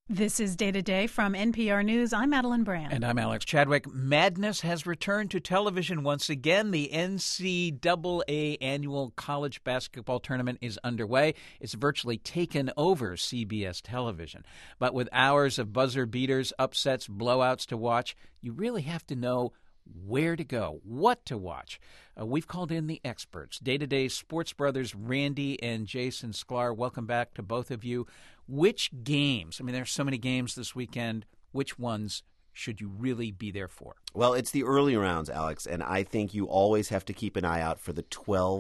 This is Day to Day from NPR News. I'm Madeline Brand. And I'm Alex Chadwick. Madness has returned to television once again. The NCAA annual college basketball tournament is underway. It's virtually taken over CBS television. But with hours of buzzer beaters, upsets, blowouts to watch, you really have to know where to go, what to watch. We've called in the experts. Day-to-Day sports brothers Randy and Jason Sklar. Welcome back to both of you. Which games, there's so many games this weekend, which ones should you really be there for? Well, it's the early rounds, Alex, and I think you always have to keep an eye out for the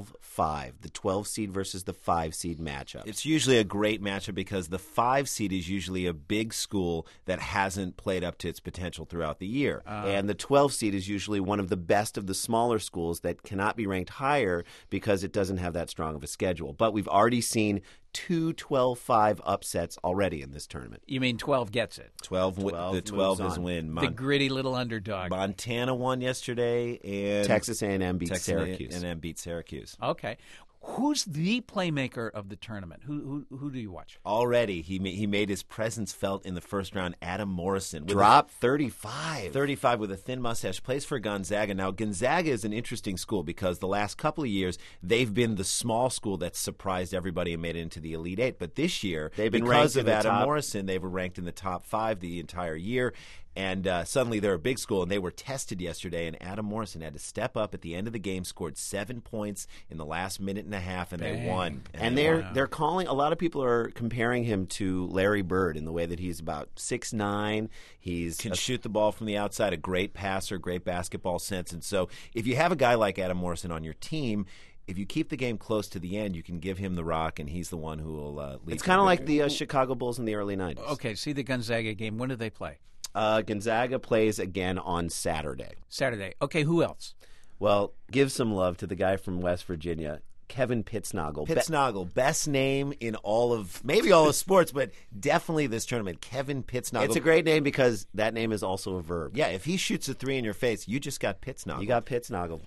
12-5, the 12-seed versus the 5-seed matchup. It's usually a great matchup because the 5-seed is usually a big school that hasn't played up to its potential throughout the year. And the 12-seed is usually one of the best of the smaller schools that cannot be ranked higher because it doesn't have that strong of a schedule. But we've already seen two 12-5 upsets already in this tournament. You mean 12 gets it? 12 the 12 is win. The gritty little underdog. Montana won yesterday, and Texas A&M beat Syracuse. Texas A&M beat Syracuse. Okay. Who's the playmaker of the tournament? Who do you watch? Already, he made his presence felt in the first round. Adam Morrison. Dropped 35. 35 with a thin mustache. Plays for Gonzaga. Now, Gonzaga is an interesting school because the last couple of years, they've been the small school that surprised everybody and made it into the Elite Eight. But this year, they've been because ranked of Adam top. Morrison, they were ranked in the top 5 the entire year. And suddenly they're a big school, and they were tested yesterday, and Adam Morrison had to step up at the end of the game, scored 7 points in the last minute and a half, and they won. And they're calling – a lot of people are comparing him to Larry Bird in the way that he's about 6'9". He can shoot the ball from the outside, a great passer, great basketball sense. And so if you have a guy like Adam Morrison on your team – if you keep the game close to the end, you can give him the rock, and he's the one who will lead. It's kind of like the Chicago Bulls in the early 90s. Okay, see the Gonzaga game. When do they play? Gonzaga plays again on Saturday. Saturday. Okay, who else? Well, give some love to the guy from West Virginia, Kevin Pittsnogle. Pittsnogle, best name in all of, maybe all of sports, but definitely this tournament. Kevin Pittsnogle. It's a great name because that name is also a verb. Yeah, if he shoots a 3 in your face, you just got Pittsnogle. You got Pittsnogle.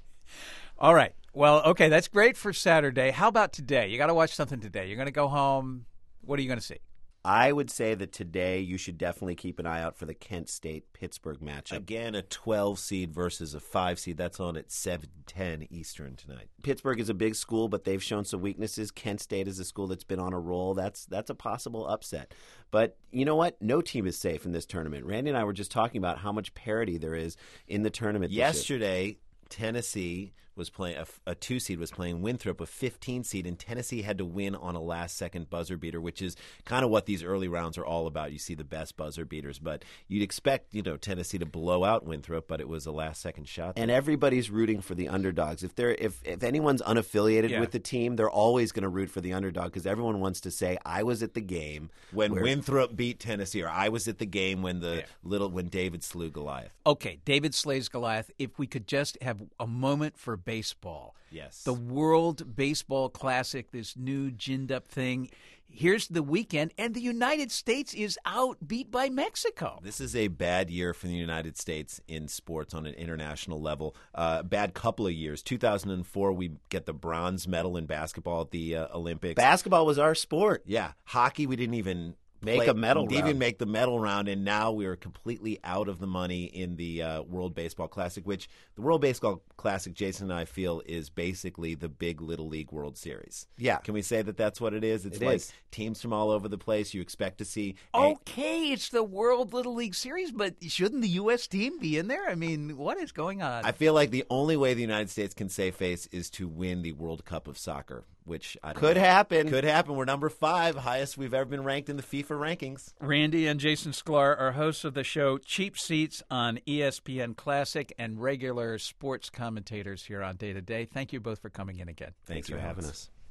All right. Well, okay, that's great for Saturday. How about today? You got to watch something today. You're going to go home. What are you going to see? I would say that today you should definitely keep an eye out for the Kent State-Pittsburgh matchup. Again, a 12-seed versus a 5-seed. That's on at 7:10 Eastern tonight. Pittsburgh is a big school, but they've shown some weaknesses. Kent State is a school that's been on a roll. That's a possible upset. But you know what? No team is safe in this tournament. Randy and I were just talking about how much parity there is in the tournament this year. Yesterday, Tennessee was playing a 2-seed was playing Winthrop, a 15-seed, and Tennessee had to win on a last-second buzzer beater, which is kind of what these early rounds are all about. You see the best buzzer beaters, but you'd expect Tennessee to blow out Winthrop, but it was a last-second shot. And everybody's rooting for the underdogs. If anyone's unaffiliated with the team, they're always going to root for the underdog because everyone wants to say, "I was at the game when Winthrop beat Tennessee," or "I was at the game when when David slew Goliath." Okay, David slays Goliath. If we could just have a moment for baseball. Yes. The World Baseball Classic, this new ginned-up thing. Here's the weekend, and the United States is out, beat by Mexico. This is a bad year for the United States in sports on an international level. Bad couple of years. 2004, we get the bronze medal in basketball at the Olympics. Basketball was our sport. Yeah. Hockey, we didn't even make a medal round. Even make the medal round, and now we are completely out of the money in the World Baseball Classic, which the World Baseball Classic, Jason and I feel, is basically the big Little League World Series. Yeah. Can we say that that's what it is? It's like teams from all over the place. You expect to see. Okay, it's the World Little League Series, but shouldn't the U.S. team be in there? What is going on? I feel like the only way the United States can save face is to win the World Cup of Soccer, which could happen. Could happen. We're number 5, highest we've ever been ranked in the FIFA rankings. Randy and Jason Sklar are hosts of the show Cheap Seats on ESPN Classic and regular sports commentators here on Day to Day. Thank you both for coming in again. Thanks for having us.